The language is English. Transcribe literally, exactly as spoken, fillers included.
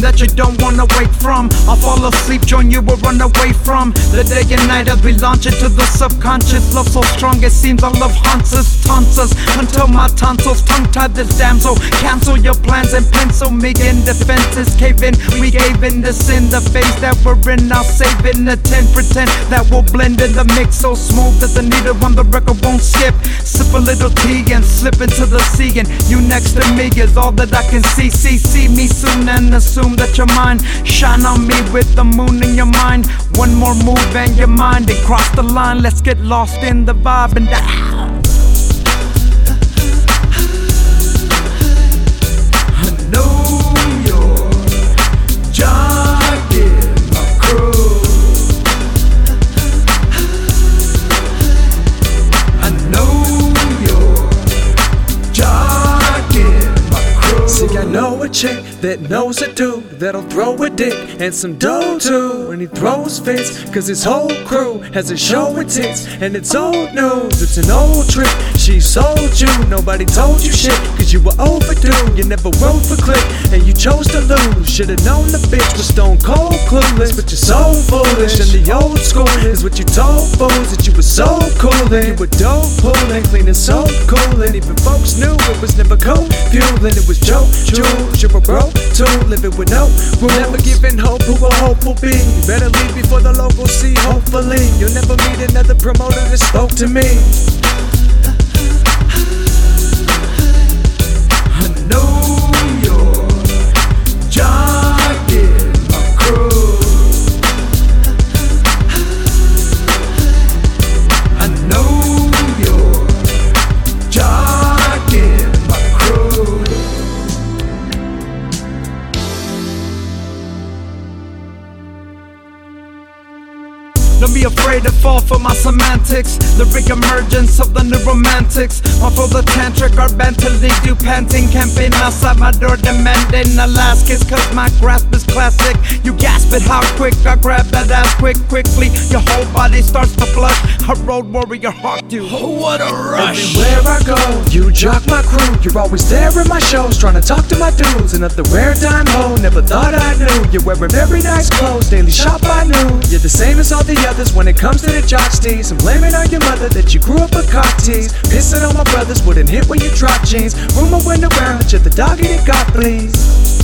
that you don't wanna wake from. I'll fall asleep, join you, or run away from the day and night as we launch into the subconscious. Love so strong it seems our love haunts us, taunts us, until my tonsils tongue-tied this damsel. Cancel your plans and pencil me in. Defenses cave in, we gave in the sin. The phase that we're in, I'll save in the ten. Pretend that we'll blend in the mix so smooth that the needle on the record won't skip. Sip a little tea and slip into the sea, and you next to me is all that I can see. See, see me soon and assume that you're mine. Shine on me with the moon in your mind. One more move and your mind and cross the line. Let's get lost in the vibe and die. I know a chick that knows a dude that'll throw a dick and some dough too. And he throws fits cause his whole crew has a show with tits. And it's old news, it's an old trick. She sold you, nobody told you shit cause you were overdue. You never wrote for click and you chose to lose. Should've known the bitch was stone cold clueless, but you're so foolish. And the old school is what you told fools, that you were so cool and you were dope pulling, clean and so cool. And even folks knew it was never cold fueling, it was joke jewels. You're a bro too, living with no rules. Never giving hope who a hope will be. You better leave before the locals see. Hopefully you'll never meet another promoter that spoke to me. I know you're jogging my crew. I know you're jogging my crew. Don't be afraid to fall for my semantics. Lyric emergence of the new romantics. My flow the tantric are bent to leave you panting. Campaign outside my door demanding a last kiss cause my grasp is classic. You gasp at how quick I grab that ass quick, quickly. Your whole body starts to flush. A road warrior hawked you. Oh, what a rush. Everywhere I go, you jock my crew. You're always there in my shows, trying to talk to my dudes. Another rare dime hoe, never thought I knew. You're wearing very nice clothes, daily shop by noon. You're the same as all the others when it comes to the jock steez. I'm blaming on your mother that you grew up with cock tease. Pissing on my brothers, wouldn't hit when you drop jeans. Rumor went around that you're the dog that got fleas.